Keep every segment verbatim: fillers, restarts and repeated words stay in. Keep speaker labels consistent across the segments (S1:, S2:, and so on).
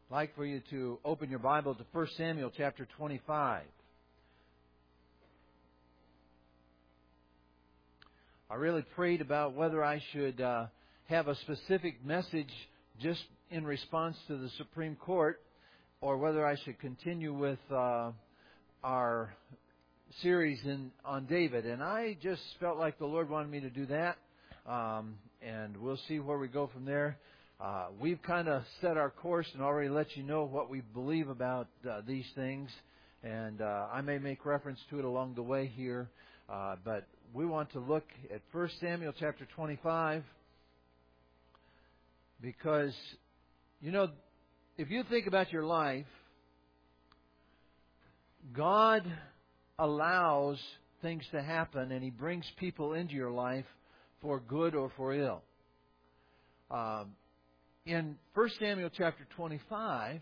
S1: I'd like for you to open your Bible to First Samuel chapter twenty-five. I really prayed about whether I should uh, have a specific message just in response to the Supreme Court, or whether I should continue with uh, our series in, on David. And I just felt like the Lord wanted me to do that. Um, and we'll see where we go from there. Uh, we've kind of set our course and already let you know what we believe about uh, these things. And uh, I may make reference to it along the way here. Uh, but we want to look at First Samuel chapter twenty-five. Because, you know, if you think about your life, God allows things to happen and He brings people into your life for good or for ill. Um, in First Samuel chapter twenty-five,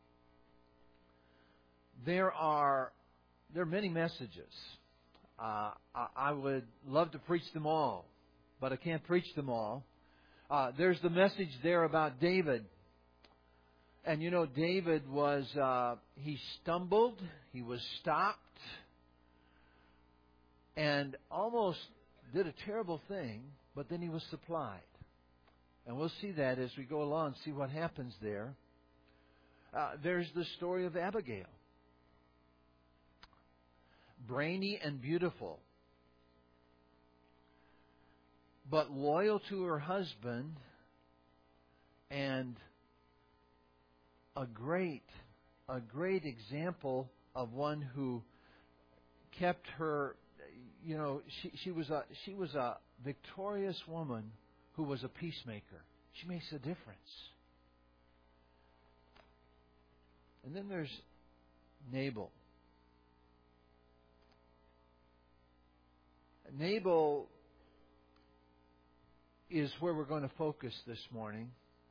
S1: there are there are many messages. Uh, I, I would love to preach them all, but I can't preach them all. Uh, there's the message there about David. And you know, David was, uh, he stumbled, he was stopped, and almost did a terrible thing, but then he was supplied. And we'll see that as we go along, see what happens there. Uh, there's the story of Abigail. Brainy and beautiful, but loyal to her husband, and a great, a great example of one who kept her. You know, she she was a she was a victorious woman who was a peacemaker. She makes a difference. And then there's Nabal. Nabal is where we're going to focus this morning,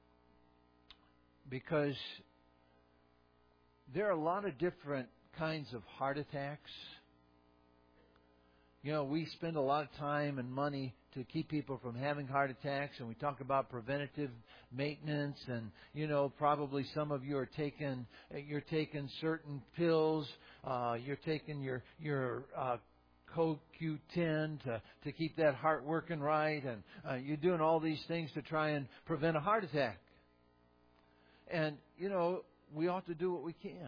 S1: because there are a lot of different kinds of heart attacks. You know, we spend a lot of time and money to keep people from having heart attacks, and we talk about preventative maintenance, and you know, probably some of you are taking you're taking certain pills, uh, you're taking your your uh, Co Q ten to, to keep that heart working right, and uh, you're doing all these things to try and prevent a heart attack. And, you know, we ought to do what we can.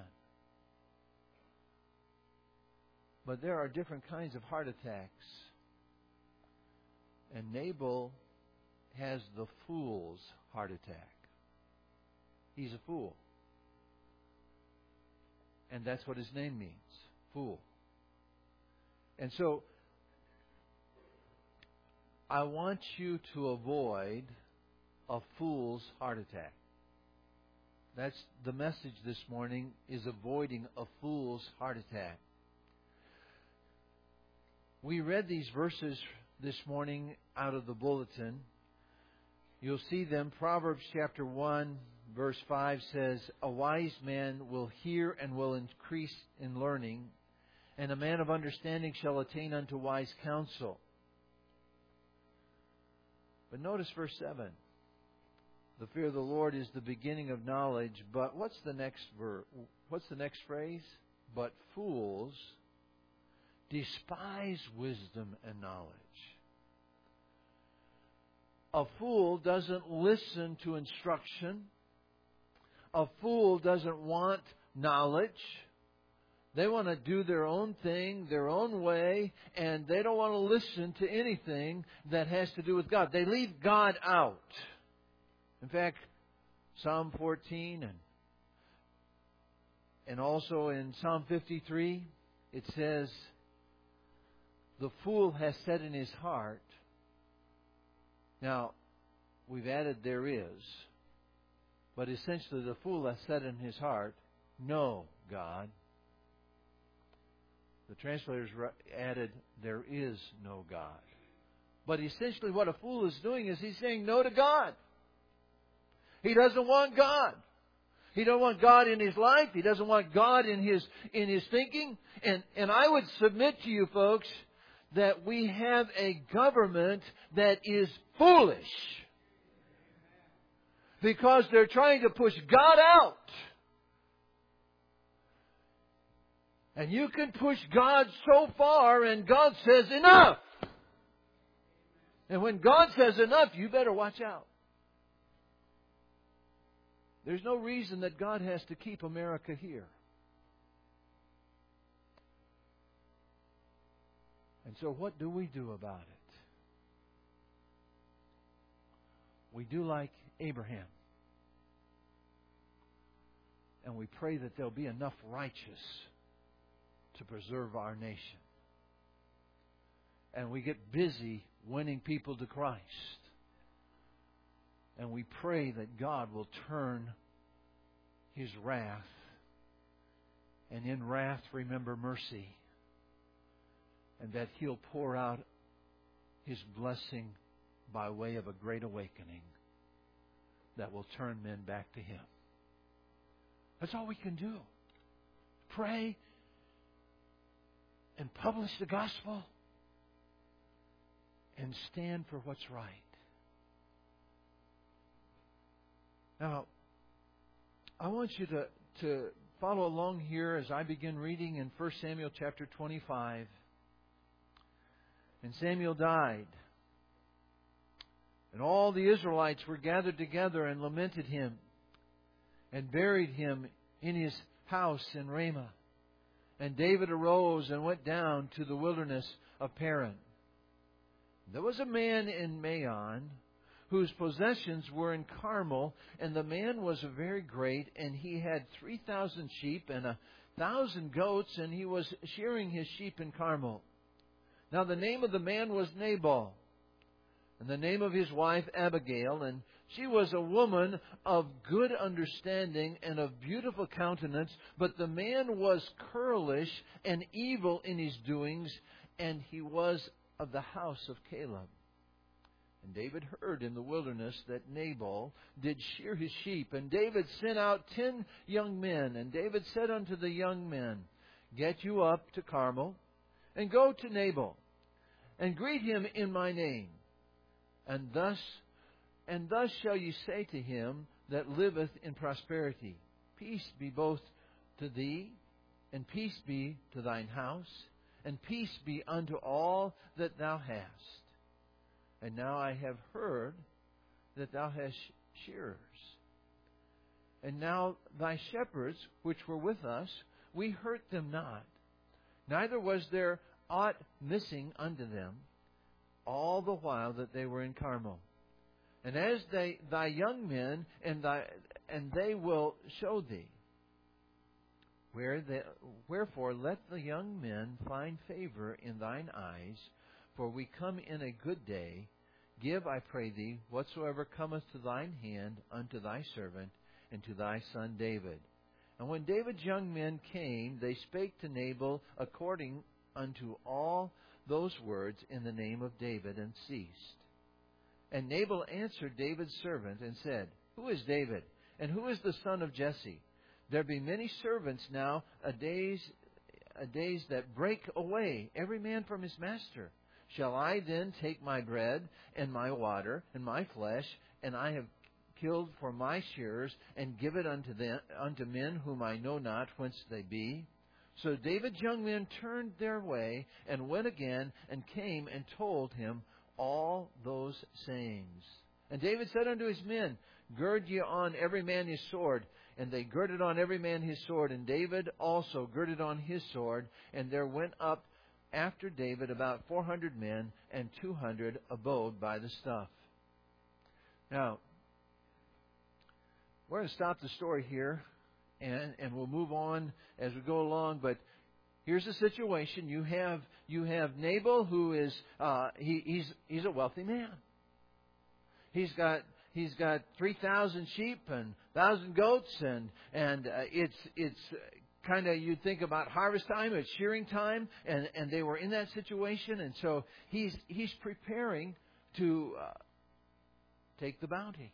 S1: But there are different kinds of heart attacks. And Nabal has the fool's heart attack. He's a fool. And that's what his name means, fool. And so, I want you to avoid a fool's heart attack. That's the message this morning, is avoiding a fool's heart attack. We read these verses this morning out of the bulletin. You'll see them. Proverbs chapter one, verse five says, "A wise man will hear and will increase in learning, and a man of understanding shall attain unto wise counsel." But notice verse seven. "The fear of the Lord is the beginning of knowledge." But what's the next verse? What's the next phrase? "But fools despise wisdom and knowledge." A fool doesn't listen to instruction. A fool doesn't want knowledge. They want to do their own thing, their own way, and they don't want to listen to anything that has to do with God. They leave God out. In fact, Psalm fourteen and, and also in Psalm fifty-three, it says, "The fool has said in his heart." Now, we've added "there is," but essentially the fool has said in his heart, "No, God." The translators added, "There is no God." But essentially what a fool is doing is he's saying no to God. He doesn't want God. He doesn't want God in his life. He doesn't want God in his in his thinking. And, and I would submit to you folks that we have a government that is foolish, because they're trying to push God out And you can push God so far, and God says, enough! And when God says enough, you better watch out. There's no reason that God has to keep America here. And so what do we do about it? We do like Abraham. And we pray that there'll be enough righteous to preserve our nation. And we get busy winning people to Christ. And we pray that God will turn His wrath. And in wrath, remember mercy. And that He'll pour out His blessing by way of a great awakening that will turn men back to Him. That's all we can do. Pray and publish the gospel and stand for what's right. Now, I want you to, to follow along here as I begin reading in First Samuel chapter twenty-five. And Samuel died. And all the Israelites were gathered together and lamented him and buried him in his house in Ramah. And David arose and went down to the wilderness of Paran. There was a man in Maon whose possessions were in Carmel, and the man was very great, and he had three thousand sheep and a thousand goats, and he was shearing his sheep in Carmel. Now the name of the man was Nabal, and the name of his wife Abigail, and she was a woman of good understanding and of beautiful countenance, but the man was churlish and evil in his doings, and he was of the house of Caleb. And David heard in the wilderness that Nabal did shear his sheep, and David sent out ten young men, and David said unto the young men, Get you up to Carmel, and go to Nabal, and greet him in my name. And thus, and thus shall you say to him that liveth in prosperity, Peace be both to thee, and peace be to thine house, and peace be unto all that thou hast. And now I have heard that thou hast shearers. And now thy shepherds, which were with us, we hurt them not, neither was there aught missing unto them, all the while that they were in Carmel. And as they thy young men and thy and they will show thee. Where the, wherefore let the young men find favor in thine eyes, for we come in a good day. Give, I pray thee, whatsoever cometh to thine hand unto thy servant and to thy son David. And when David's young men came, they spake to Nabal according unto all those words in the name of David, and ceased. And Nabal answered David's servant and said, Who is David? And who is the son of Jesse? There be many servants now a days a days that break away, every man from his master. Shall I then take my bread and my water and my flesh, and I have killed for my shearers, and give it unto them unto men whom I know not whence they be? So David's young men turned their way and went again and came and told him all those sayings. And David said unto his men, Gird ye on every man his sword. And they girded on every man his sword, and David also girded on his sword. And there went up after David about four hundred men, and two hundred abode by the stuff. Now, we're going to stop the story here, and, and we'll move on as we go along. But here's the situation: you have you have Nabal, who is uh, he, he's he's a wealthy man. He's got he's got three thousand sheep and thousand goats, and and uh, it's it's kind of, you'd think about harvest time, it's shearing time, and and they were in that situation, and so he's he's preparing to uh, take the bounty.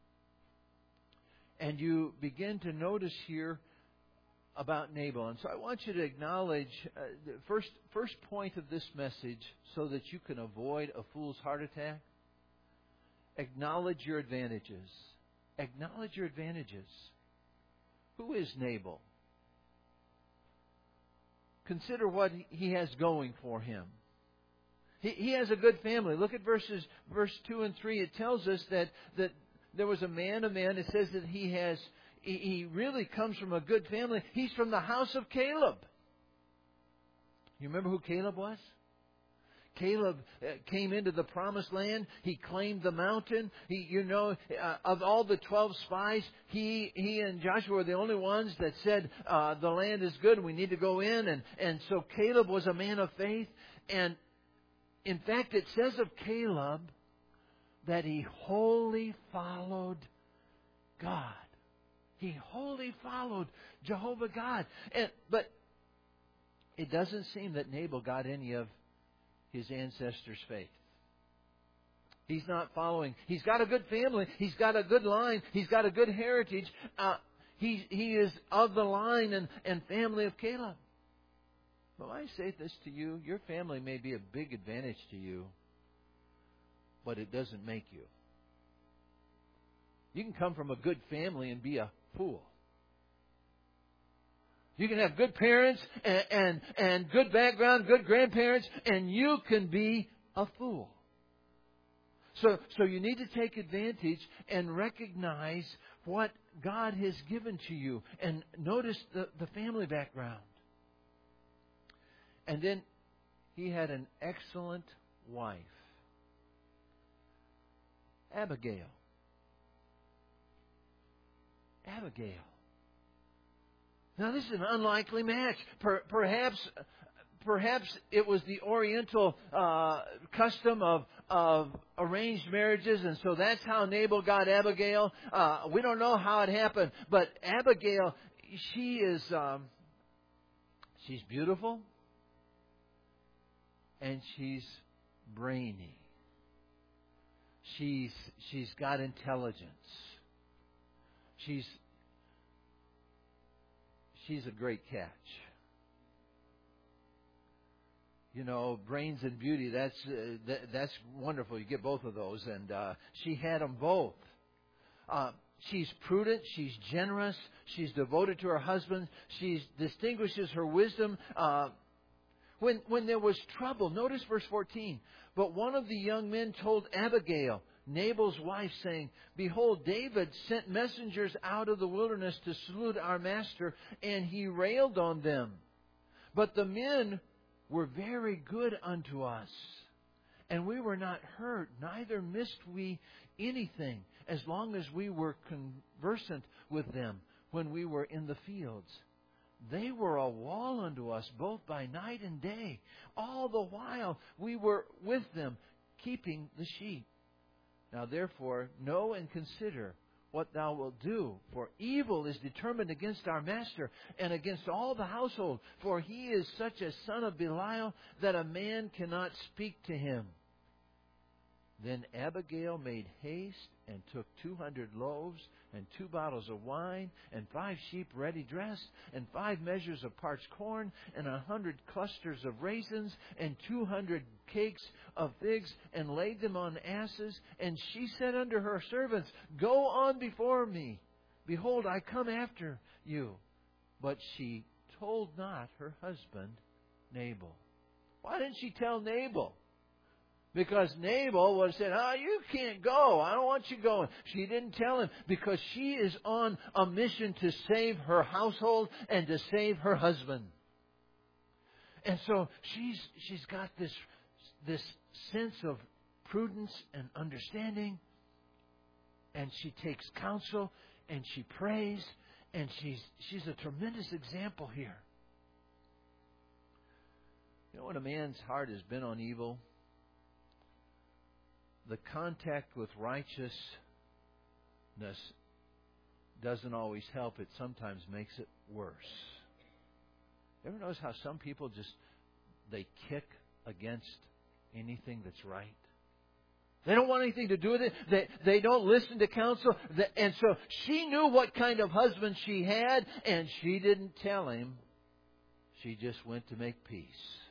S1: And you begin to notice here about Nabal. And so I want you to acknowledge uh, the first first point of this message, so that you can avoid a fool's heart attack. Acknowledge your advantages. Acknowledge your advantages. Who is Nabal? consider what he has going for him. He, he has a good family. Look at verses verse two and three. It tells us that, that there was a man, a man. It says that he has he, he really comes from a good family. He's from the house of Caleb. You remember who Caleb was? Caleb came into the promised land. He claimed the mountain. He, you know, uh, of all the twelve spies, he he and Joshua were the only ones that said uh, the land is good. We need to go in. And and so Caleb was a man of faith. And in fact, it says of Caleb that he wholly followed God. He wholly followed Jehovah God. And but it doesn't seem that Nabal got any of his ancestors' faith. He's not following. He's got a good family. He's got a good line. He's got a good heritage. Uh, he, he is of the line and, and family of Caleb. Well, I say this to you. Your family may be a big advantage to you, but it doesn't make you. You can come from a good family and be a fool. You can have good parents and, and, and good background, good grandparents, and you can be a fool. So, so you need to take advantage and recognize what God has given to you. And notice the, the family background. And then he had an excellent wife, Abigail. Abigail. Now, this is an unlikely match. Per, perhaps, perhaps it was the Oriental uh, custom of of arranged marriages, and so that's how Nabal got Abigail. Uh, we don't know how it happened, but Abigail, she is um, she's beautiful, and she's brainy. She's she's got intelligence. She's She's a great catch. You know, brains and beauty, that's uh, that, that's wonderful. You get both of those. And uh, she had them both. Uh, she's prudent. She's generous. She's devoted to her husband. She distinguishes her wisdom. Uh, when, when there was trouble, notice verse fourteen. But one of the young men told Abigail, Nabal's wife, saying, Behold, David sent messengers out of the wilderness to salute our master, and he railed on them. But the men were very good unto us, and we were not hurt, neither missed we anything, as long as we were conversant with them when we were in the fields. They were a wall unto us, both by night and day. All the while we were with them, keeping the sheep. Now therefore, know and consider what thou wilt do. For evil is determined against our master and against all the household. For he is such a son of Belial that a man cannot speak to him. Then Abigail made haste and took two hundred loaves and two bottles of wine and five sheep ready dressed and five measures of parched corn and a hundred clusters of raisins and two hundred cakes of figs and laid them on asses. And she said unto her servants, Go on before me. Behold, I come after you. But she told not her husband Nabal. Why didn't she tell Nabal? Because Nabal would have said, oh, you can't go. I don't want you going. She didn't tell him because she is on a mission to save her household and to save her husband. And so she's she's got this, this sense of prudence and understanding. And she takes counsel and she prays. And she's she's a tremendous example here. You know, when a man's heart has been on evil, the contact with righteousness doesn't always help. It sometimes makes it worse. You ever notice how some people just, they kick against anything that's right? They don't want anything to do with it. They, they don't listen to counsel. And so she knew what kind of husband she had, and she didn't tell him. She just went to make peace.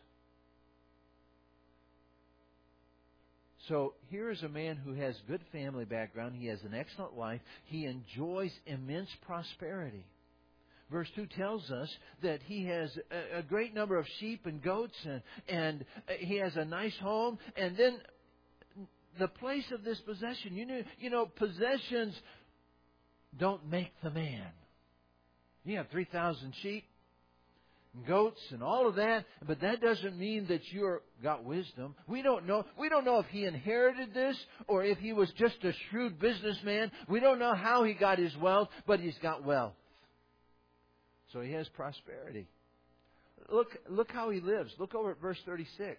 S1: So here is a man who has good family background. He has an excellent wife. He enjoys immense prosperity. Verse two tells us that he has a, a great number of sheep and goats, and, and he has a nice home. And then the place of this possession, you know, you know, possessions don't make the man. You have three thousand sheep and goats and all of that, but that doesn't mean that you've got wisdom. We don't know. We don't know if he inherited this or if he was just a shrewd businessman. We don't know how he got his wealth, but he's got wealth. So he has prosperity. Look, look how he lives. Look over at verse thirty-six.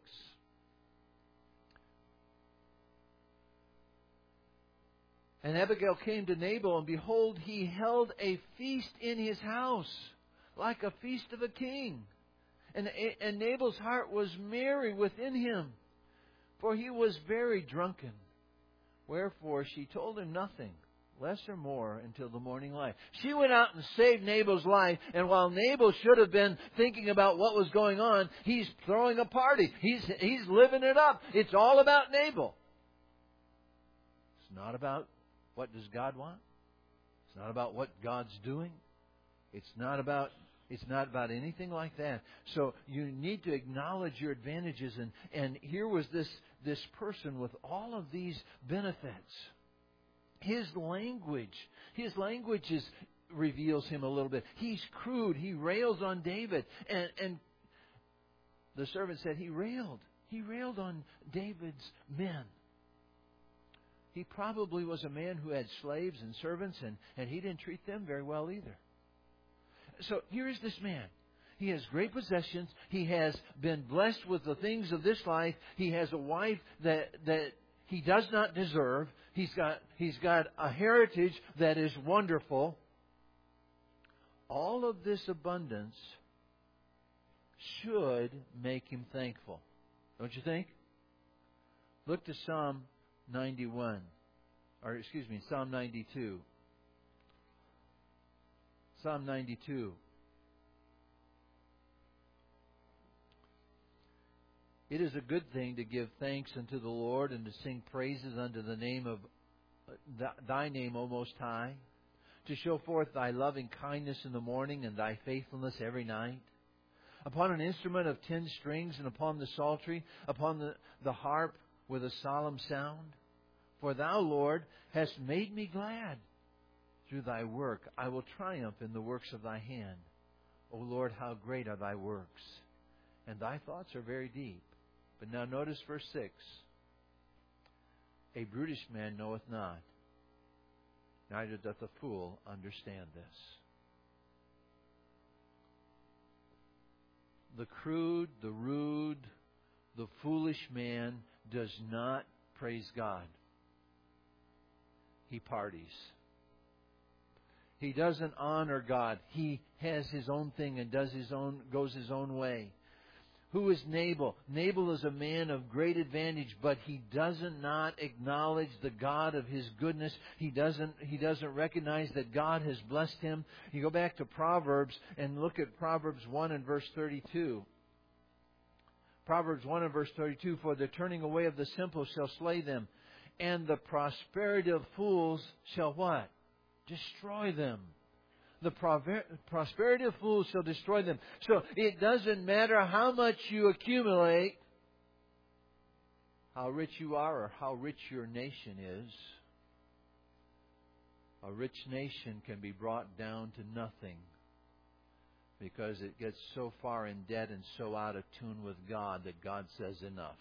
S1: And Abigail came to Nabal, and behold, he held a feast in his house, like a feast of a king. And, and Nabal's heart was merry within him, for he was very drunken. Wherefore she told him nothing, less or more, until the morning light. She went out and saved Nabal's life, and while Nabal should have been thinking about what was going on, he's throwing a party. He's, he's living it up. It's all about Nabal. It's not about what does God want. It's not about what God's doing. It's not about It's not about anything like that. So you need to acknowledge your advantages. And, and here was this, this person with all of these benefits. His language, his language is, reveals him a little bit. He's crude. He rails on David. And, and the servant said he railed. He railed on David's men. He probably was a man who had slaves and servants, and, and he didn't treat them very well either. So here is this man. He has great possessions. He has been blessed with the things of this life. He has a wife that that he does not deserve. He's got he's got a heritage that is wonderful. All of this abundance should make him thankful. Don't you think? Look to Psalm ninety-one. Or excuse me, Psalm ninety-two. Psalm ninety-two. It is a good thing to give thanks unto the Lord and to sing praises unto the name of Thy name, O Most High, to show forth Thy loving kindness in the morning and Thy faithfulness every night. Upon an instrument of ten strings and upon the psaltery, upon the, the harp with a solemn sound. For Thou, Lord, hast made me glad. Through Thy work I will triumph in the works of Thy hand. O Lord, how great are Thy works, and Thy thoughts are very deep. But now notice verse six. A brutish man knoweth not, neither doth a fool understand this. The crude, the rude, the foolish man does not praise God. He parties. He doesn't honor God. He has his own thing and does his own, goes his own way. Who is Nabal? Nabal is a man of great advantage, but he doesn't not acknowledge the God of his goodness. He doesn't, he doesn't recognize that God has blessed him. You go back to Proverbs and look at Proverbs one and verse thirty-two. Proverbs one and verse thirty-two, for the turning away of the simple shall slay them, and the prosperity of fools shall what? Destroy them. The prosperity of fools shall destroy them. So it doesn't matter how much you accumulate, how rich you are, or how rich your nation is. A rich nation can be brought down to nothing because it gets so far in debt and so out of tune with God that God says enough.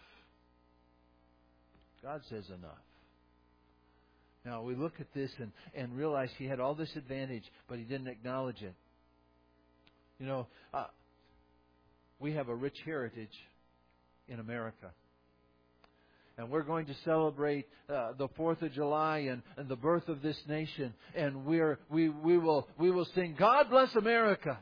S1: God says enough. Now, we look at this and, and realize he had all this advantage, but he didn't acknowledge it. You know, uh, we have a rich heritage in America. And we're going to celebrate uh, the fourth of July and, and the birth of this nation. And we're, we, we, will, we will sing, God bless America.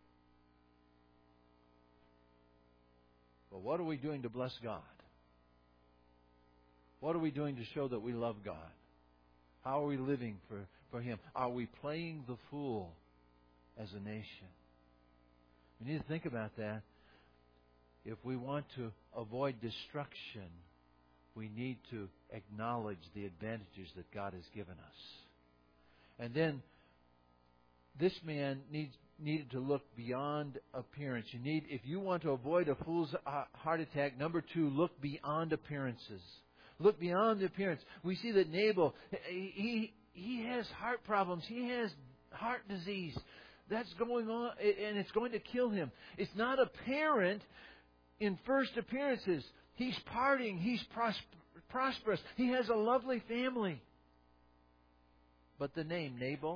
S1: But what are we doing to bless God? What are we doing to show that we love God? How are we living for, for Him? Are we playing the fool as a nation? We need to think about that. If we want to avoid destruction, we need to acknowledge the advantages that God has given us. And then this man needs needed to look beyond appearance. You need, if you want to avoid a fool's uh, heart attack, number two, look beyond appearances. Look beyond the appearance. We see that Nabal, he he has heart problems. He has heart disease. That's going on, and it's going to kill him. It's not apparent in first appearances. He's partying. He's pros- prosperous. He has a lovely family. But the name Nabal,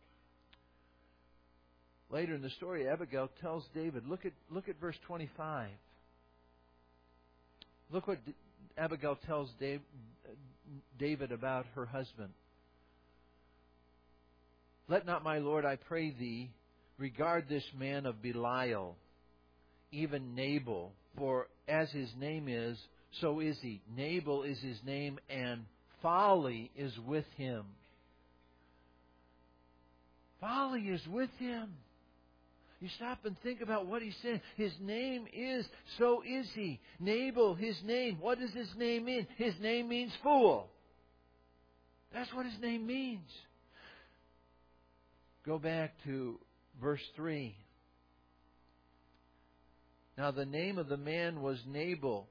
S1: later in the story, Abigail tells David, look at look at verse twenty-five. Look what Abigail tells David about her husband. Let not my lord, I pray thee, regard this man of Belial, even Nabal, for as his name is, so is he. Nabal is his name, and folly is with him. Folly is with him. You stop and think about what he's saying. His name is, so is he. Nabal, his name. What does his name mean? His name means fool. That's what his name means. Go back to verse three. Now the name of the man was Nabal.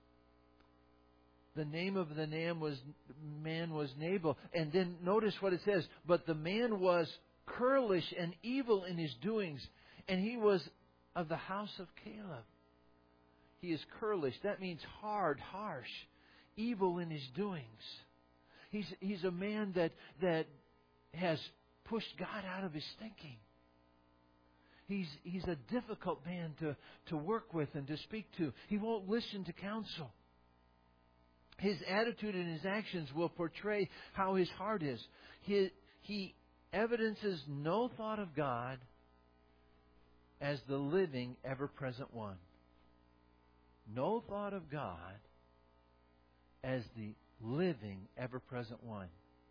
S1: The name of the man was, man was Nabal. And then notice what it says. But the man was churlish and evil in his doings, and he was of the house of Caleb. He is churlish. That means hard, harsh, evil in his doings. He's he's a man that that has pushed God out of his thinking. He's he's a difficult man to, to work with and to speak to. He won't listen to counsel. His attitude and his actions will portray how his heart is. He, he evidences no thought of God as the living, ever-present one. No thought of God as the living, ever-present one.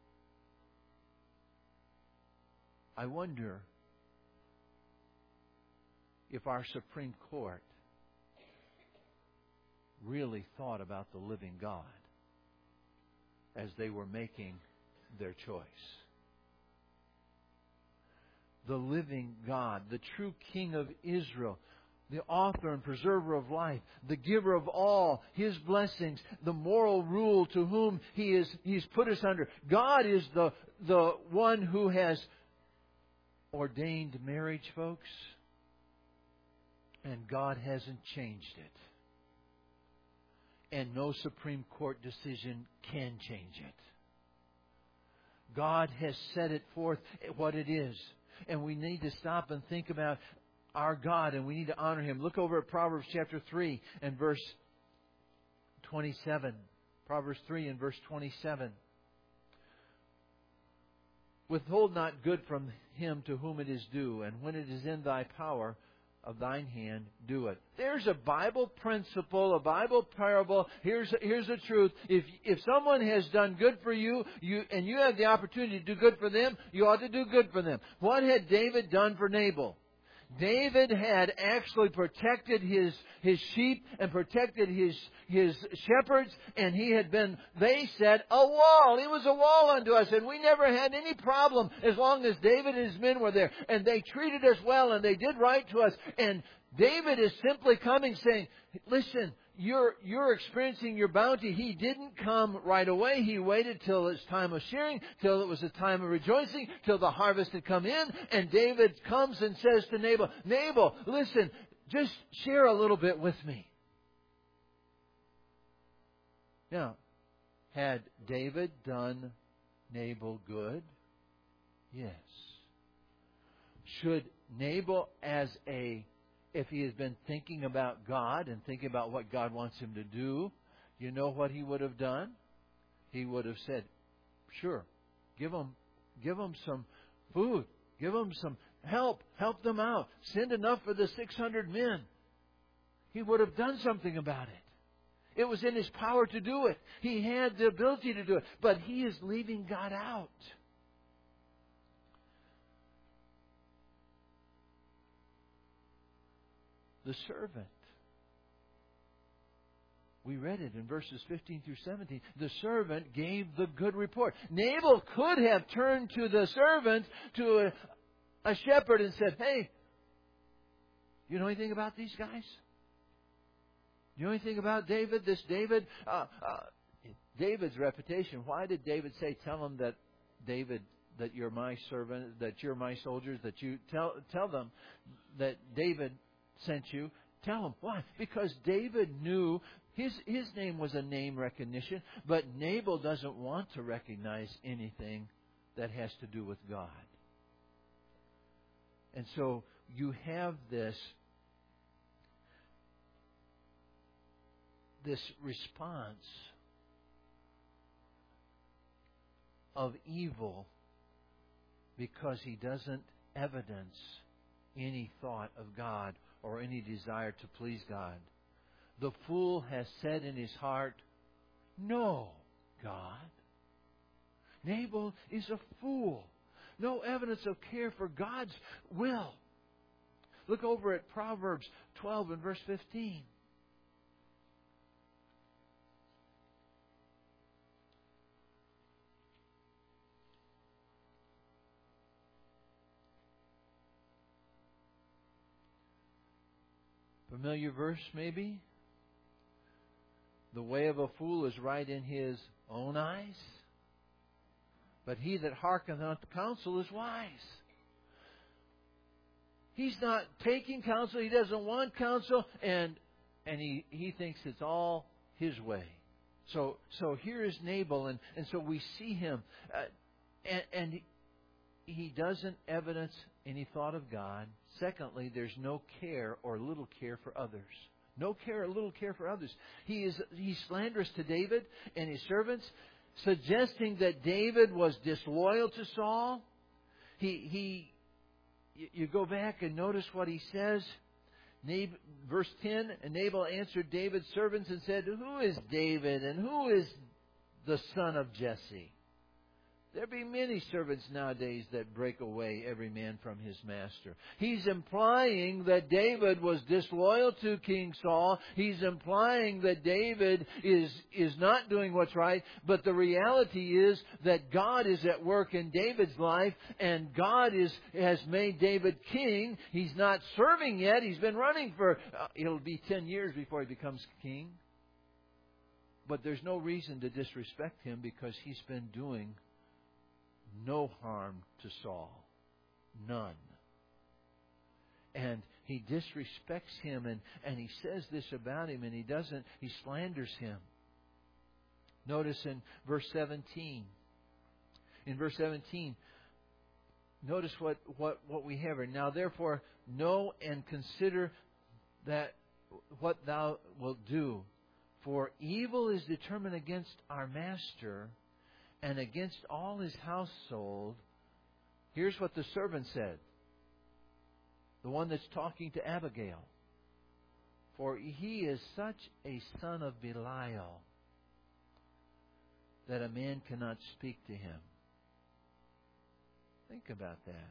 S1: I wonder if our Supreme Court really thought about the living God as they were making their choice. The living God, the true King of Israel, the author and preserver of life, the giver of all His blessings, the moral rule to whom He is He's put us under. God is the, the one who has ordained marriage, folks, and God hasn't changed it. And no Supreme Court decision can change it. God has set it forth what it is. And we need to stop and think about our God, and we need to honor Him. Look over at Proverbs chapter three and verse twenty-seven. Proverbs three and verse twenty-seven. Withhold not good from him to whom it is due, and when it is in thy power, of thine hand, do it. There's a Bible principle, a Bible parable. Here's here's the truth. If if someone has done good for you, you and you have the opportunity to do good for them, you ought to do good for them. What had David done for Nabal? David had actually protected his his sheep and protected his his shepherds, and he had been, they said, a wall. He was a wall unto us, and we never had any problem as long as David and his men were there. And they treated us well, and they did right to us. And David is simply coming saying, listen, you're you're experiencing your bounty. He didn't come right away. He waited till it's time of shearing, till it was a time of rejoicing, till the harvest had come in. And David comes and says to Nabal, Nabal, listen, just share a little bit with me. Now, had David done Nabal good? Yes. Should Nabal, as a if he has been thinking about God and thinking about what God wants him to do, you know what he would have done? He would have said, sure, give them, give them some food. Give them some help. Help them out. Send enough for the six hundred men. He would have done something about it. It was in his power to do it. He had the ability to do it. But he is leaving God out. The servant. We read it in verses fifteen through seventeen. The servant gave the good report. Nabal could have turned to the servant, to a, a shepherd, and said, hey, You know anything about these guys? You know anything about David? This David, uh, uh, David's reputation. Why did David say, "Tell them that David, that you're my servant, that you're my soldiers, that you tell tell them that David sent you"? Tell them why? Because David knew his his name was a name recognition, but Nabal doesn't want to recognize anything that has to do with God. And so you have this this response of evil because he doesn't evidence any thought of God or any desire to please God. The fool has said in his heart, "No, God." Nabal is a fool. No evidence of care for God's will. Look over at Proverbs twelve and verse fifteen. Familiar verse, maybe? "The way of a fool is right in his own eyes, but he that hearkeneth unto counsel is wise." He's not taking counsel. He doesn't want counsel, and and he, he thinks it's all his way. So so here is Nabal, and, and so we see him, uh, and, and he, he doesn't evidence any thought of God. Secondly, there's no care or little care for others. No care or little care for others. He is he's slanderous to David and his servants, suggesting that David was disloyal to Saul. He he you go back and notice what he says. Nab, verse ten, "And Nabal answered David's servants and said, Who is David and who is the son of Jesse? There be many servants nowadays that break away every man from his master." He's implying that David was disloyal to King Saul. He's implying that David is, is not doing what's right. But the reality is that God is at work in David's life, and God is, has made David king. He's not serving yet. He's been running for, uh, it'll be ten years before he becomes king. But there's no reason to disrespect him because he's been doing no harm to Saul. None. And he disrespects him, and, and he says this about him, and he doesn't, he slanders him. Notice in verse seventeen. In verse seventeen, notice what, what, what we have here. "Now therefore know and consider that what thou wilt do, for evil is determined against our master, and against all his household." Here's what the servant said. The one that's talking to Abigail. "For he is such a son of Belial that a man cannot speak to him." Think about that.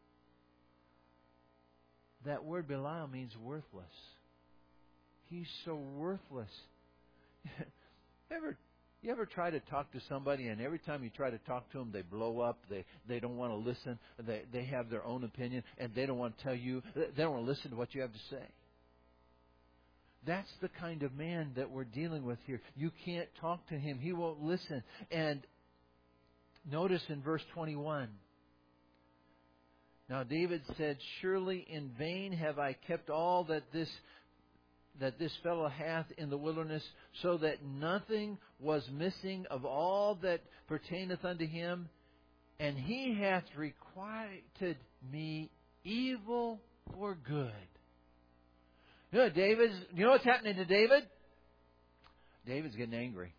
S1: That word Belial means worthless. He's so worthless. Ever You ever try to talk to somebody, and every time you try to talk to them, they blow up, they they don't want to listen, they they have their own opinion, and they don't want to tell you, they don't want to listen to what you have to say? That's the kind of man that we're dealing with here. You can't talk to him. He won't listen. And notice in verse twenty-one, "Now David said, Surely in vain have I kept all that this that this fellow hath in the wilderness, so that nothing was missing of all that pertaineth unto him, and he hath requited me evil for good." You know, David's, you know what's happening to David? David's getting angry.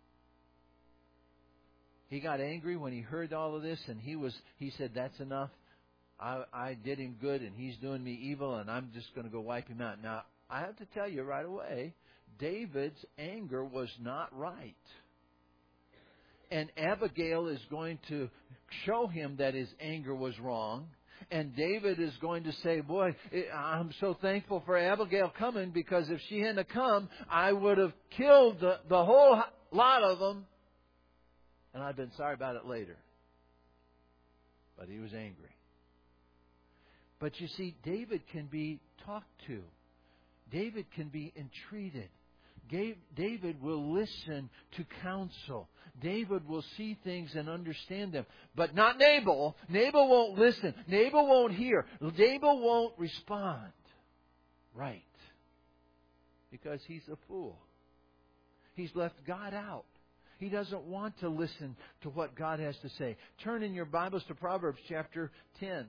S1: He got angry when he heard all of this, and he was he said, "That's enough. I, I did him good, and he's doing me evil, and I'm just going to go wipe him out." Now, I have to tell you right away, David's anger was not right. And Abigail is going to show him that his anger was wrong. And David is going to say, "Boy, I'm so thankful for Abigail coming, because if she hadn't come, I would have killed the, the whole lot of them. And I've been sorry about it later." But he was angry. But you see, David can be talked to. David can be entreated. David will listen to counsel. David will see things and understand them. But not Nabal. Nabal won't listen. Nabal won't hear. Nabal won't respond. Right. Because he's a fool. He's left God out. He doesn't want to listen to what God has to say. Turn in your Bibles to Proverbs chapter ten.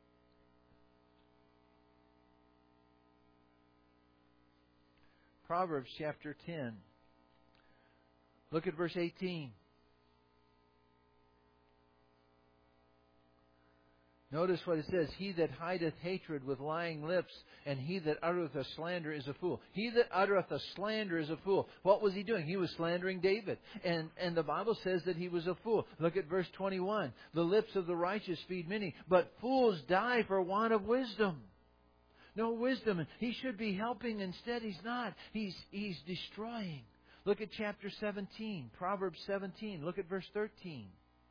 S1: Proverbs chapter ten. Look at verse eighteen. Notice what it says. He that hideth hatred with lying lips, and he that uttereth a slander is a fool. He that uttereth a slander is a fool. What was he doing? He was slandering David. And, and the Bible says that he was a fool. Look at verse twenty-one. The lips of the righteous feed many, but fools die for want of wisdom. No wisdom. He should be helping. Instead, he's not. He's, he's destroying. Look at chapter seventeen. Proverbs seventeen. Look at verse thirteen.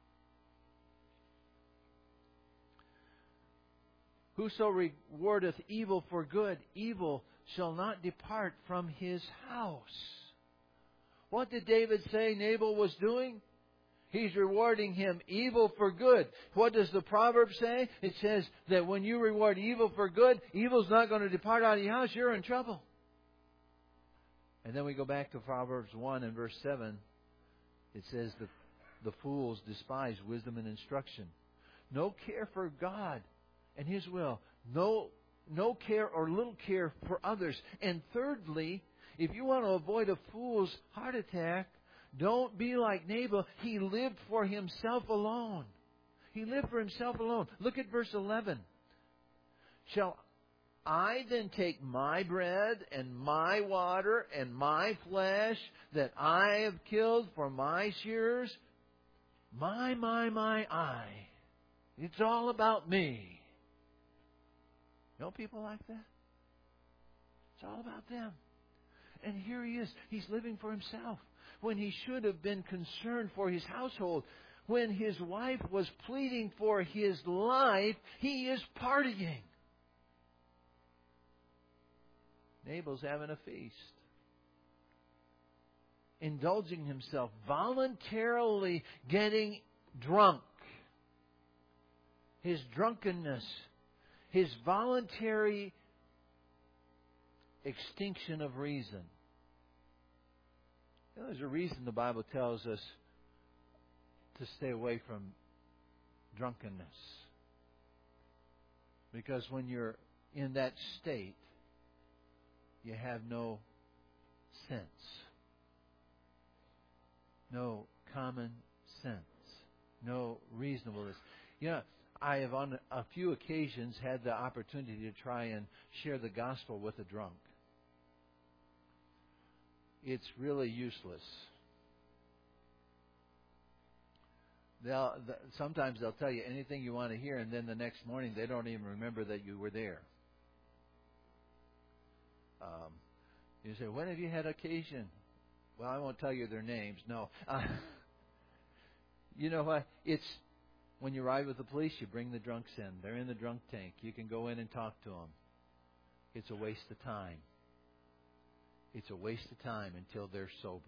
S1: Whoso rewardeth evil for good, evil shall not depart from his house. What did David say Nabal was doing? He's rewarding him evil for good. What does the proverb say? It says that when you reward evil for good, evil's not going to depart out of your house. You're in trouble. And then we go back to Proverbs one and verse seven. It says the, the fools despise wisdom and instruction. No care for God and His will. No, no care or little care for others. And thirdly, if you want to avoid a fool's heart attack, don't be like Nabal. He lived for himself alone. He lived for himself alone. Look at verse eleven. Shall I then take my bread and my water and my flesh that I have killed for my shearers? My, my, my, I. It's all about me. Know people like that? It's all about them. And here he is. He's living for himself when he should have been concerned for his household. When his wife was pleading for his life, he is partying. Nabal's having a feast. Indulging himself, voluntarily getting drunk. His drunkenness, his voluntary extinction of reason. You know, there's a reason the Bible tells us to stay away from drunkenness. Because when you're in that state, you have no sense. No common sense. No reasonableness. You know, I have on a few occasions had the opportunity to try and share the gospel with a drunk. It's really useless. They'll, sometimes they'll tell you anything you want to hear, and then the next morning they don't even remember that you were there. Um, you say, when have you had occasion? Well, I won't tell you their names. No. Uh, you know what? It's when you ride with the police, you bring the drunks in. They're in the drunk tank. You can go in and talk to them. It's a waste of time. It's a waste of time until they're sober.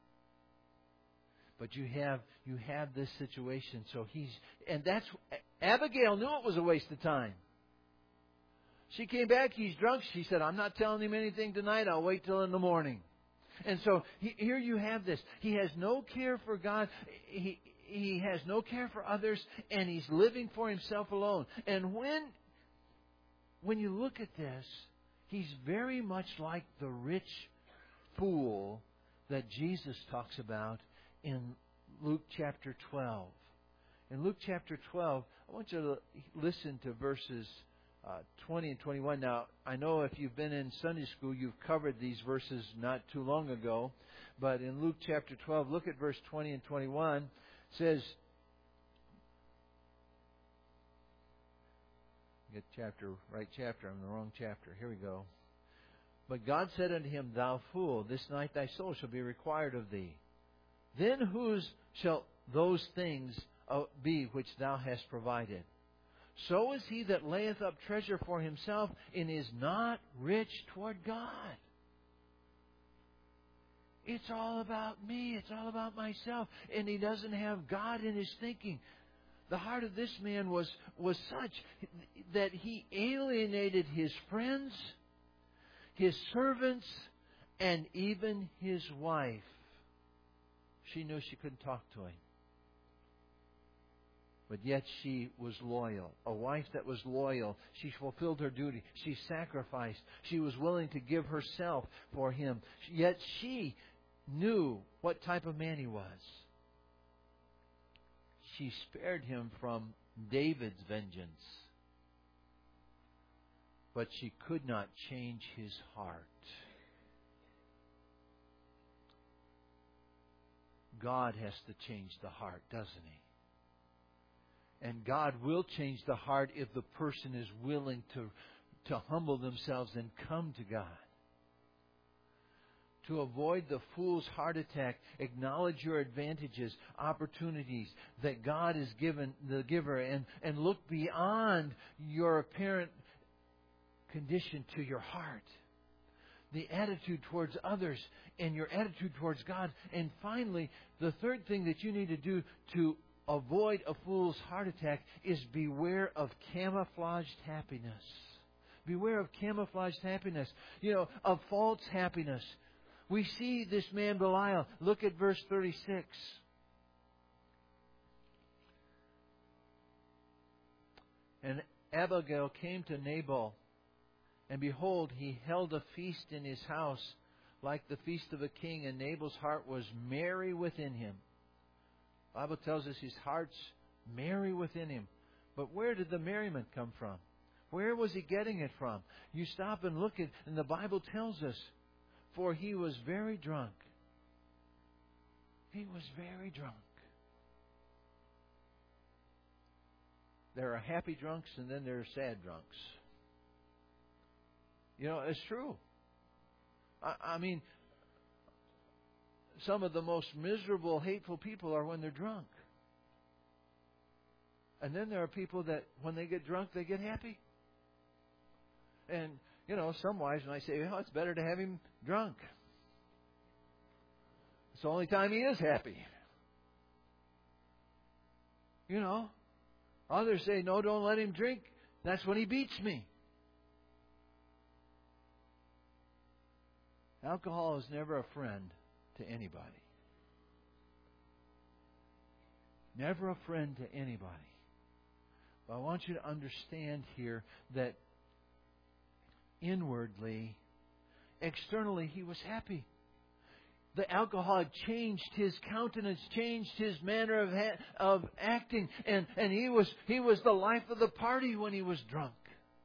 S1: But you have you have this situation, so he's and that's Abigail knew it was a waste of time. She came back, he's drunk. She said, I'm not telling him anything tonight. I'll wait till in the morning. And so he, here you have this. He has no care for God. He he has no care for others, and he's living for himself alone. And when when you look at this, he's very much like the rich fool that Jesus talks about in Luke chapter twelve. In Luke chapter twelve, I want you to listen to verses uh, twenty and twenty-one. Now, I know if you've been in Sunday school, you've covered these verses not too long ago. But in Luke chapter twelve, look at verse twenty and twenty-one. It says, get chapter, right chapter, I'm in the wrong chapter. Here we go. But God said unto him, Thou fool, this night thy soul shall be required of thee. Then whose shall those things be which thou hast provided? so is he that layeth up treasure for himself and is not rich toward God. It's all about me. It's all about myself. And he doesn't have God in his thinking. The heart of this man was, was such that he alienated his friends, his servants, and even his wife. She knew she couldn't talk to him. But yet she was loyal. A wife that was loyal. She fulfilled her duty. She sacrificed. She was willing to give herself for him. Yet she knew what type of man he was. She spared him from David's vengeance. But she could not change his heart. God has to change the heart, doesn't He? And God will change the heart if the person is willing to, to humble themselves and come to God. To avoid the fool's heart attack, acknowledge your advantages, opportunities that God has given the giver, and, and look beyond your apparent condition to your heart. The attitude towards others and your attitude towards God. And finally, the third thing that you need to do to avoid a fool's heart attack is beware of camouflaged happiness. Beware of camouflaged happiness. You know, of false happiness. We see this man Belial. Look at verse thirty-six. And Abigail came to Nabal, and behold, he held a feast in his house, like the feast of a king, and Nabal's heart was merry within him. The Bible tells us his heart's merry within him. But where did the merriment come from? Where was he getting it from? You stop and look at, and the Bible tells us, for he was very drunk. He was very drunk. There are happy drunks and then there are sad drunks. You know, it's true. I, I mean, some of the most miserable, hateful people are when they're drunk. And then there are people that, when they get drunk, they get happy. And, you know, some wives might say, well, it's better to have him drunk. It's the only time he is happy. You know. Others say, no, don't let him drink. That's when he beats me. Alcohol is never a friend to anybody. Never a friend to anybody. But I want you to understand here that inwardly, externally, he was happy. The alcohol had changed his countenance, changed his manner of ha- of acting, and, and he was he was the life of the party when he was drunk.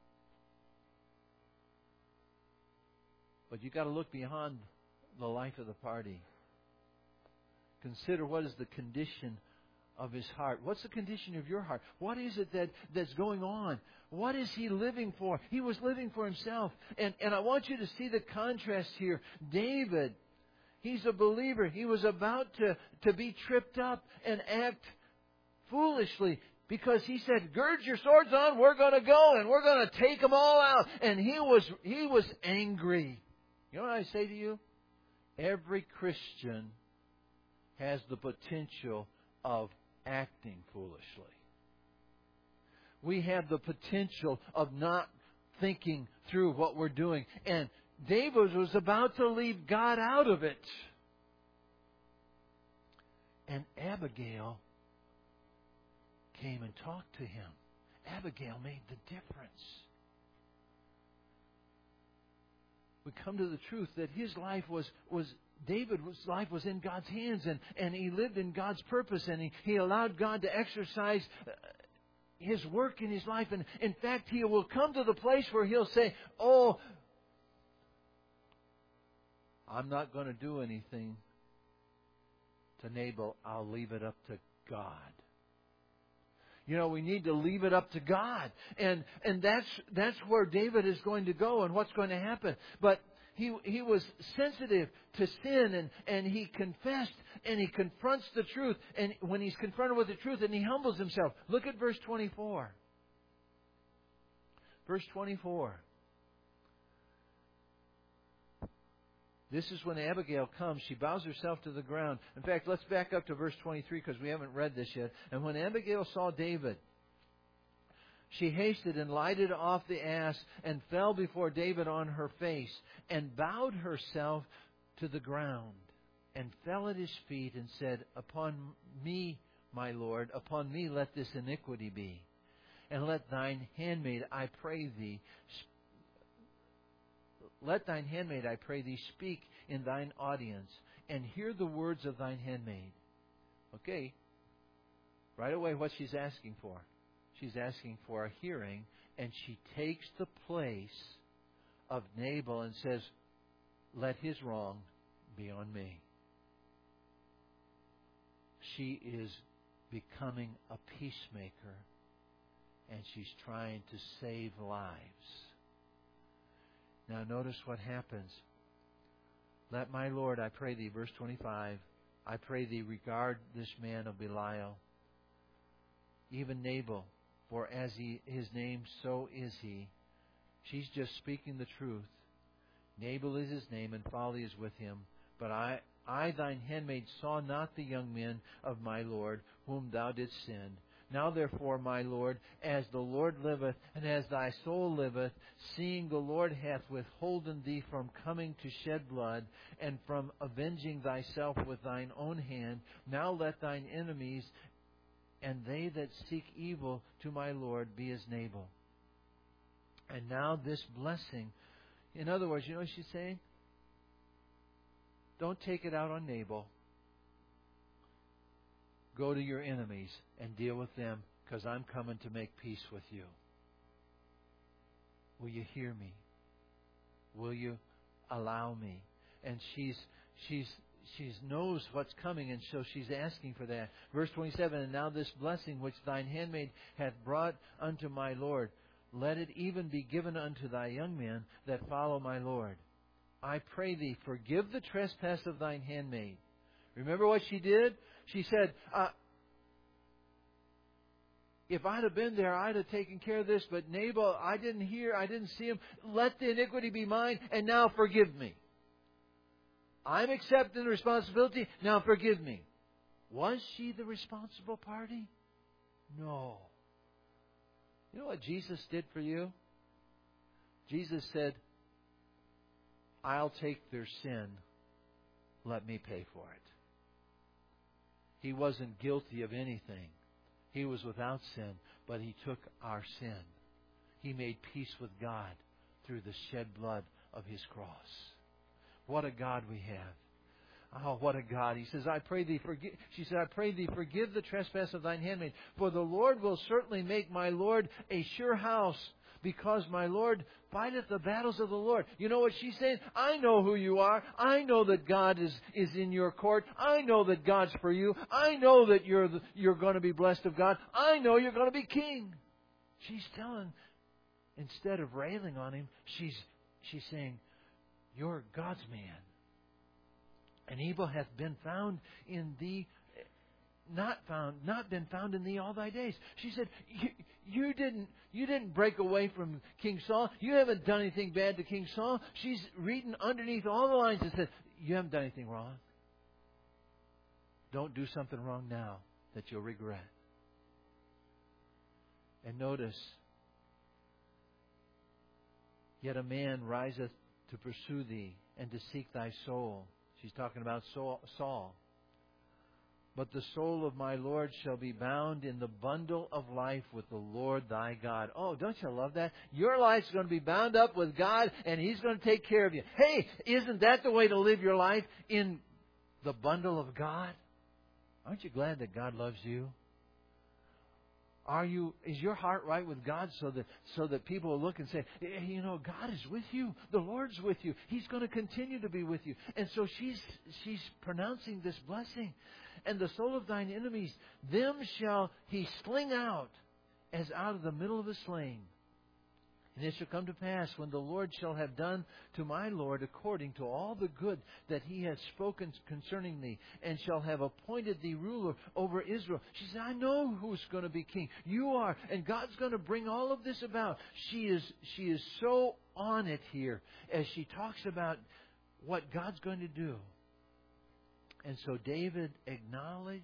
S1: But you got to look beyond the life of the party. Consider what is the condition of his heart. What's the condition of your heart? What is it that, that's going on? What is he living for? He was living for himself. And, and I want you to see the contrast here. David, he's a believer. He was about to, to be tripped up and act foolishly because he said, gird your swords on, we're going to go and we're going to take them all out. And he was, he was angry. You know what I say to you? Every Christian has the potential of acting foolishly. We have the potential of not thinking through what we're doing. And David was about to leave God out of it. And Abigail came and talked to him. Abigail made the difference. We come to the truth that his life was, was David's life was in God's hands, and, and he lived in God's purpose, and he, he allowed God to exercise his work in his life. And in fact, he will come to the place where he'll say, oh, I'm not going to do anything to Nabal. I'll leave it up to God. You know, we need to leave it up to God. And and that's that's where David is going to go and what's going to happen. But he he was sensitive to sin, and, and he confessed and he confronts the truth. And when he's confronted with the truth, and he humbles himself. Look at verse twenty-four. Verse twenty-four. This is when Abigail comes. She bows herself to the ground. In fact, let's back up to verse twenty-three because we haven't read this yet. And when Abigail saw David, she hasted and lighted off the ass and fell before David on her face and bowed herself to the ground and fell at his feet and said, Upon me, my Lord, upon me let this iniquity be. And let thine handmaid, I pray thee, let thine handmaid, I pray thee, speak in thine audience and hear the words of thine handmaid. Okay, right away what she's asking for. She's asking for a hearing, and she takes the place of Nabal and says, let his wrong be on me. She is becoming a peacemaker, and she's trying to save lives. Now notice what happens. Let my Lord, I pray thee, verse twenty-five, I pray thee regard this man of Belial, even Nabal, for as he, his name, so is he. She's just speaking the truth. Nabal is his name, and folly is with him. But I, I thine handmaid, saw not the young men of my Lord, whom thou didst send. Now therefore, my Lord, as the Lord liveth, and as thy soul liveth, seeing the Lord hath withholden thee from coming to shed blood, and from avenging thyself with thine own hand, now let thine enemies and they that seek evil to my Lord be as Nabal. And now this blessing, in other words, you know what she's saying? Don't take it out on Nabal. Go to your enemies and deal with them, because I'm coming to make peace with you. Will you hear me? Will you allow me? And she's she's she knows what's coming, and so she's asking for that. Verse twenty-seven, and now this blessing which thine handmaid hath brought unto my Lord, let it even be given unto thy young men that follow my Lord. I pray thee, forgive the trespass of thine handmaid. Remember what she did? She said, uh, if I'd have been there, I'd have taken care of this, but Nabal, I didn't hear, I didn't see him. Let the iniquity be mine, and now forgive me. I'm accepting the responsibility, now forgive me. Was she the responsible party? No. You know what Jesus did for you? Jesus said, I'll take their sin, let me pay for it. He wasn't guilty of anything. He was without sin, but He took our sin. He made peace with God through the shed blood of His cross. What a God we have. Oh, what a God. He says, I pray thee forgive. She said, I pray thee forgive the trespass of thine handmaid, for the Lord will certainly make my Lord a sure house, because my Lord fighteth the battles of the Lord. You know what she's saying? I know who you are. I know that God is, is in your court. I know that God's for you. I know that you're the, you're going to be blessed of God. I know you're going to be king. She's telling, instead of railing on him, she's she's saying, you're God's man. And evil hath been found in thee, not found, not been found in thee all thy days. She said, you, you didn't, you didn't break away from King Saul. You haven't done anything bad to King Saul. She's reading underneath all the lines and said, you haven't done anything wrong. Don't do something wrong now that you'll regret. And notice, yet a man riseth to pursue thee and to seek thy soul. She's talking about Saul. But the soul of my Lord shall be bound in the bundle of life with the Lord thy God. Oh, don't you love that? Your life's going to be bound up with God, and He's going to take care of you. Hey, isn't that the way to live your life? In the bundle of God? Aren't you glad that God loves you? Are you? Is your heart right with God, so that so that people will look and say, hey, you know, God is with you. The Lord's with you. He's going to continue to be with you. And so she's she's pronouncing this blessing. And the soul of thine enemies, them shall He sling out as out of the middle of a sling. And it shall come to pass, when the Lord shall have done to my Lord according to all the good that He has spoken concerning thee, and shall have appointed thee ruler over Israel. She said, I know who's going to be king. You are. And God's going to bring all of this about. She is, she is so on it here as she talks about what God's going to do. And so David acknowledged,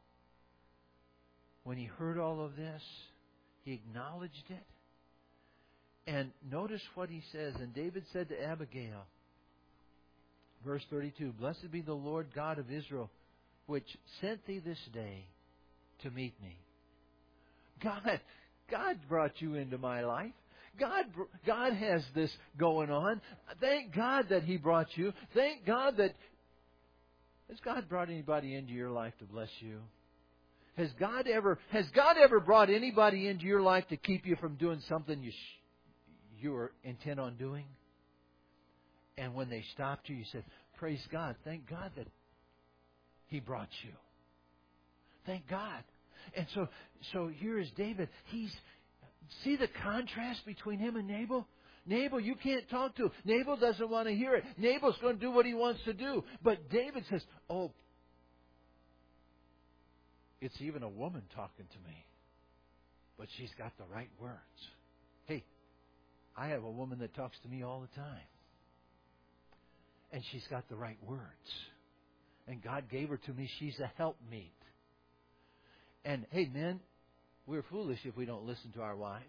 S1: when he heard all of this, he acknowledged it. And notice what he says. And David said to Abigail, verse thirty-two, Blessed be the Lord God of Israel, which sent thee this day to meet me. God, God brought you into my life. God, God has this going on. Thank God that He brought you. Thank God that... Has God brought anybody into your life to bless you? Has God ever, has God ever brought anybody into your life to keep you from doing something you sh- you were intent on doing? And when they stopped you, you said, praise God. Thank God that He brought you. Thank God. And so, so here is David. He's, see the contrast between him and Nabal? Nabal, you can't talk to. Nabal doesn't want to hear it. Nabal's going to do what he wants to do. But David says, oh, it's even a woman talking to me. But she's got the right words. Hey, I have a woman that talks to me all the time. And she's got the right words. And God gave her to me. She's a helpmeet. And hey, men, we're foolish if we don't listen to our wives.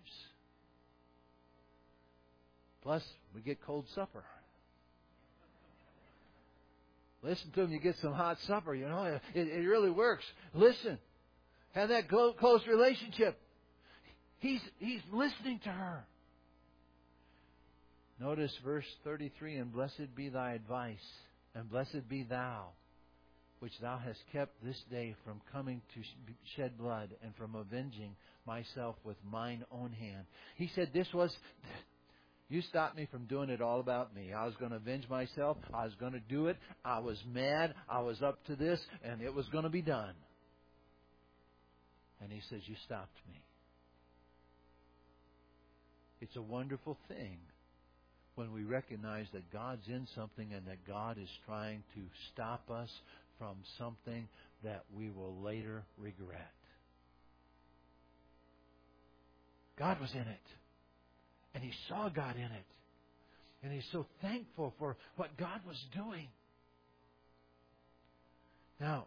S1: Plus, we get cold supper. Listen to them, you get some hot supper, you know. It, it really works. Listen. Have that close relationship. He's, he's listening to her. Notice verse thirty-three, And blessed be thy advice, and blessed be thou, which thou hast kept this day from coming to shed blood, and from avenging myself with mine own hand. He said this was... You stopped me from doing it all about me. I was going to avenge myself. I was going to do it. I was mad. I was up to this, and it was going to be done. And He says, you stopped me. It's a wonderful thing when we recognize that God's in something and that God is trying to stop us from something that we will later regret. God was in it. And he saw God in it. And he's so thankful for what God was doing. Now,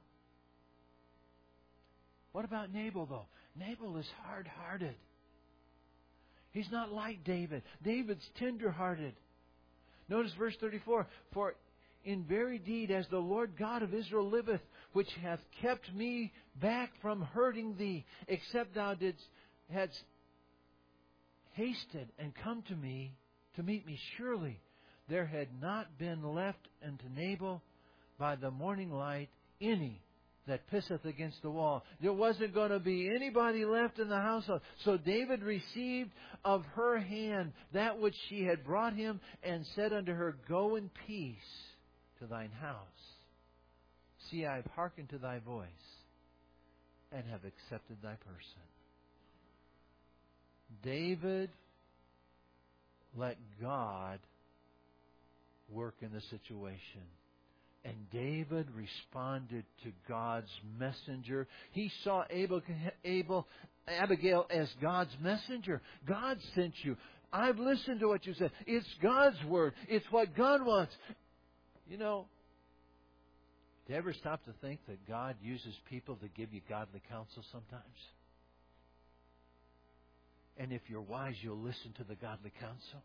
S1: what about Nabal, though? Nabal is hard-hearted. He's not like David. David's tender-hearted. Notice verse thirty-four. For in very deed, as the Lord God of Israel liveth, which hath kept me back from hurting thee, except thou didst hadst hasted and come to me to meet me, surely there had not been left unto Nabal by the morning light any that pisseth against the wall. There wasn't going to be anybody left in the household. So David received of her hand that which she had brought him, and said unto her, Go in peace to thine house. See, I have hearkened to thy voice, and have accepted thy person. David let God work in the situation. And David responded to God's messenger. He saw Abel, Abel, Abigail as God's messenger. God sent you. I've listened to what you said. It's God's word. It's what God wants. You know, do you ever stop to think that God uses people to give you godly counsel sometimes? And if you're wise, you'll listen to the godly counsel.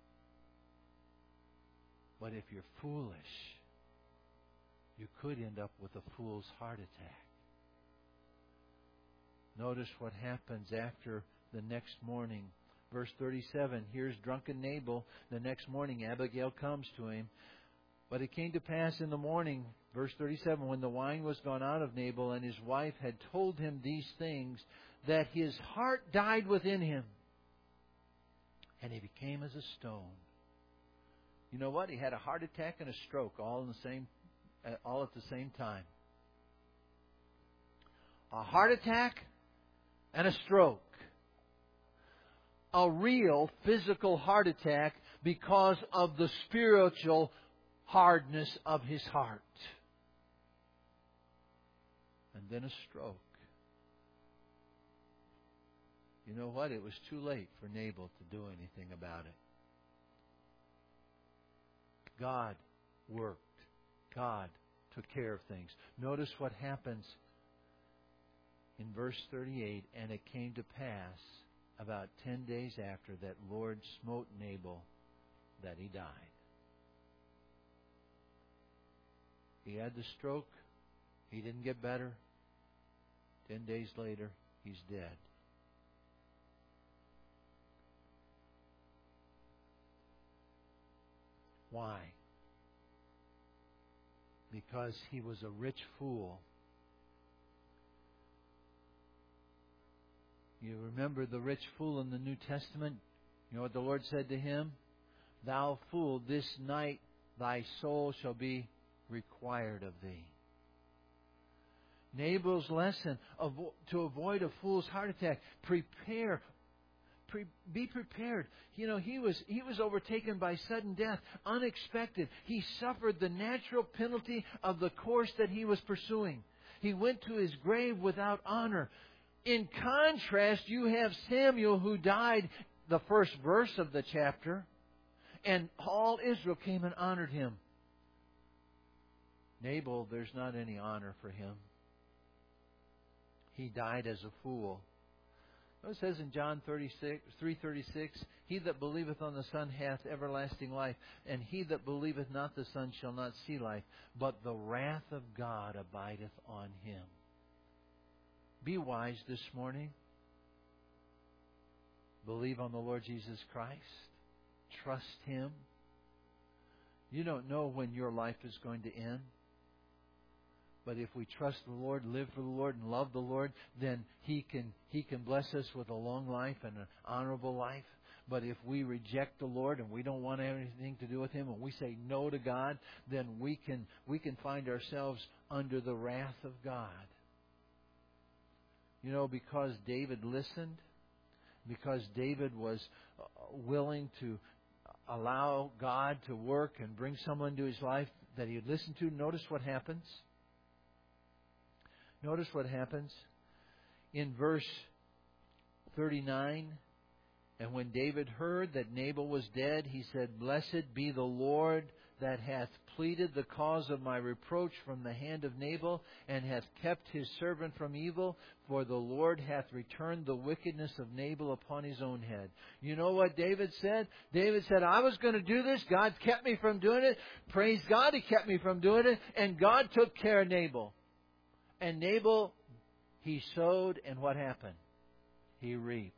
S1: But if you're foolish, you could end up with a fool's heart attack. Notice what happens after the next morning. Verse thirty-seven, here's drunken Nabal. The next morning Abigail comes to him. But it came to pass in the morning, verse thirty-seven, when the wine was gone out of Nabal, and his wife had told him these things, that his heart died within him, and he became as a stone. You know what? He had a heart attack and a stroke all in the same, all at the same time. A heart attack and a stroke. a real physical heart attack because of the spiritual hardness of his heart. And then a stroke. You know what? It was too late for Nabal to do anything about it. God worked. God took care of things. Notice what happens in verse thirty-eight. And it came to pass about ten days after that Lord smote Nabal that he died. He had the stroke. He didn't get better. Ten days later, he's dead. Why? Because he was a rich fool. You remember the rich fool in the New Testament? You know what the Lord said to him? Thou fool, this night thy soul shall be required of thee. Nabal's lesson of, to avoid a fool's heart attack: prepare. Pre, be prepared. You know, he was he was overtaken by sudden death, unexpected. He suffered the natural penalty of the course that he was pursuing. He went to his grave without honor. In contrast, you have Samuel, who died the first verse of the chapter, and all Israel came and honored him. Nabal, there's not any honor for him. He died as a fool. It says in John thirty-six, three thirty-six, He that believeth on the Son hath everlasting life, and he that believeth not the Son shall not see life, but the wrath of God abideth on him. Be wise this morning. Believe on the Lord Jesus Christ. Trust Him. You don't know when your life is going to end. But if we trust the Lord, live for the Lord, and love the Lord, then He can He can bless us with a long life and an honorable life. But if we reject the Lord and we don't want to have anything to do with Him, and we say no to God, then we can we can find ourselves under the wrath of God. You know, because David listened, because David was willing to allow God to work and bring someone to his life that he had listened to, notice what happens. Notice what happens in verse thirty-nine. And when David heard that Nabal was dead, he said, Blessed be the Lord that hath pleaded the cause of my reproach from the hand of Nabal, and hath kept his servant from evil, for the Lord hath returned the wickedness of Nabal upon his own head. You know what David said? David said, I was going to do this. God kept me from doing it. Praise God, He kept me from doing it. And God took care of Nabal. And Nabal, he sowed, and what happened? He reaped.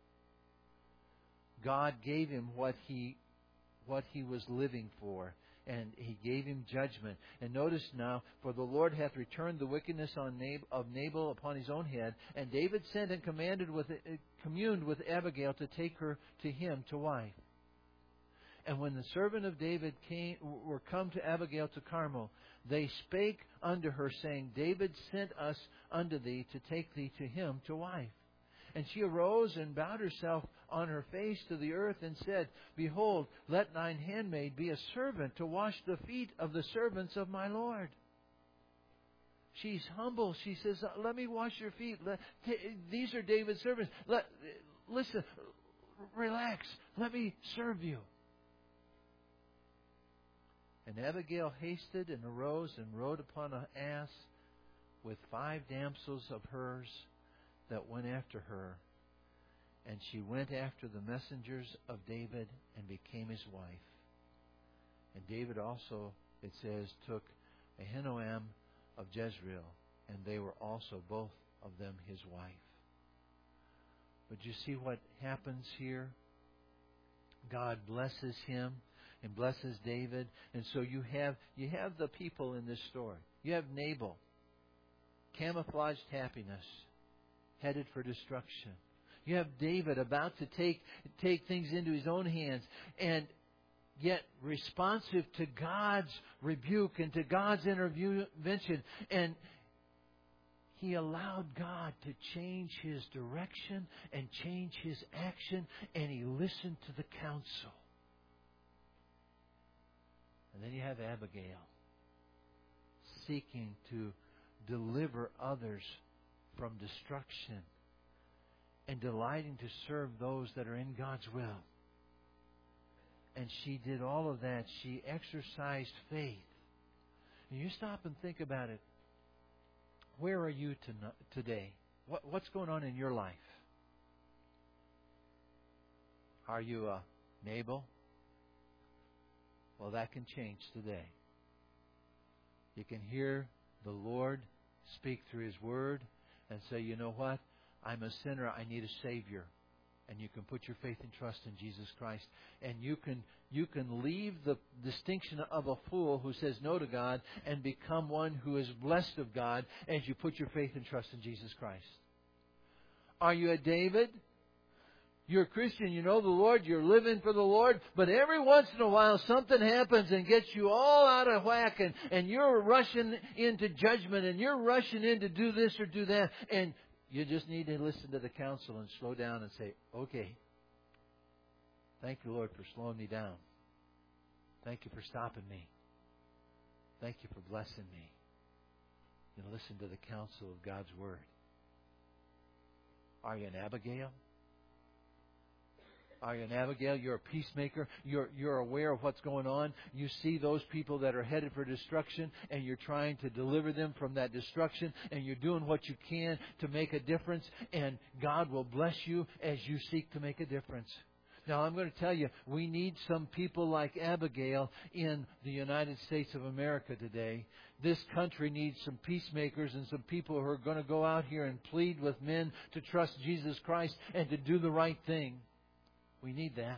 S1: God gave him what he what he was living for, and He gave him judgment. And notice now, for the Lord hath returned the wickedness on Nab- of Nabal upon his own head. And David sent and commanded with uh, communed with Abigail to take her to him to wife. And when the servant of David came, were come to Abigail to Carmel, they spake unto her, saying, David sent us unto thee to take thee to him to wife. And she arose and bowed herself on her face to the earth and said, Behold, let thine handmaid be a servant to wash the feet of the servants of my Lord. She's humble. She says, let me wash your feet. Let, t- these are David's servants. Let, listen, relax. Let me serve you. And Abigail hasted and arose and rode upon an ass with five damsels of hers that went after her. And she went after the messengers of David and became his wife. And David also, it says, took Ahinoam of Jezreel, and they were also both of them his wife. But you see what happens here? God blesses him and blesses David. And so you have you have the people in this story. You have Nabal, camouflaged happiness, headed for destruction. You have David about to take take things into his own hands, and yet responsive to God's rebuke and to God's intervention. And he allowed God to change his direction and change his action, and he listened to the counsel. And then you have Abigail, seeking to deliver others from destruction and delighting to serve those that are in God's will. And she did all of that. She exercised faith. And you stop and think about it. Where are you to, today? What, what's going on in your life? Are you a Nabal? Well, that can change today. You can hear the Lord speak through His Word and say, you know what? I'm a sinner. I need a Savior. And you can put your faith and trust in Jesus Christ. And you can you can leave the distinction of a fool who says no to God and become one who is blessed of God as you put your faith and trust in Jesus Christ. Are you a David? You're a Christian, you know the Lord, you're living for the Lord, but every once in a while something happens and gets you all out of whack, and, and you're rushing into judgment, and you're rushing in to do this or do that, and you just need to listen to the counsel and slow down and say, okay, thank you, Lord, for slowing me down. Thank you for stopping me. Thank you for blessing me. And listen to the counsel of God's Word. Are you an Abigail? Are you an Abigail? You're a peacemaker. You're, you're aware of what's going on. You see those people that are headed for destruction, and you're trying to deliver them from that destruction, and you're doing what you can to make a difference, and God will bless you as you seek to make a difference. Now, I'm going to tell you, we need some people like Abigail in the United States of America today. This country needs some peacemakers and some people who are going to go out here and plead with men to trust Jesus Christ and to do the right thing. We need that.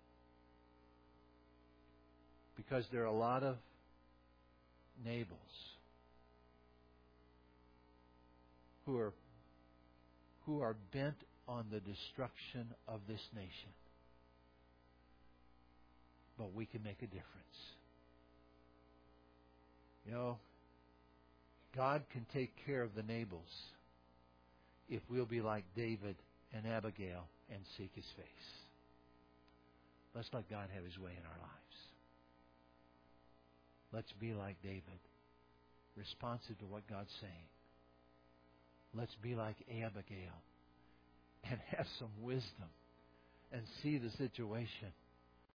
S1: Because there are a lot of Nabals who are who are bent on the destruction of this nation. But we can make a difference. You know, God can take care of the Nabals if we'll be like David and Abigail and seek His face. Let's let God have His way in our lives. Let's be like David, responsive to what God's saying. Let's be like Abigail and have some wisdom and see the situation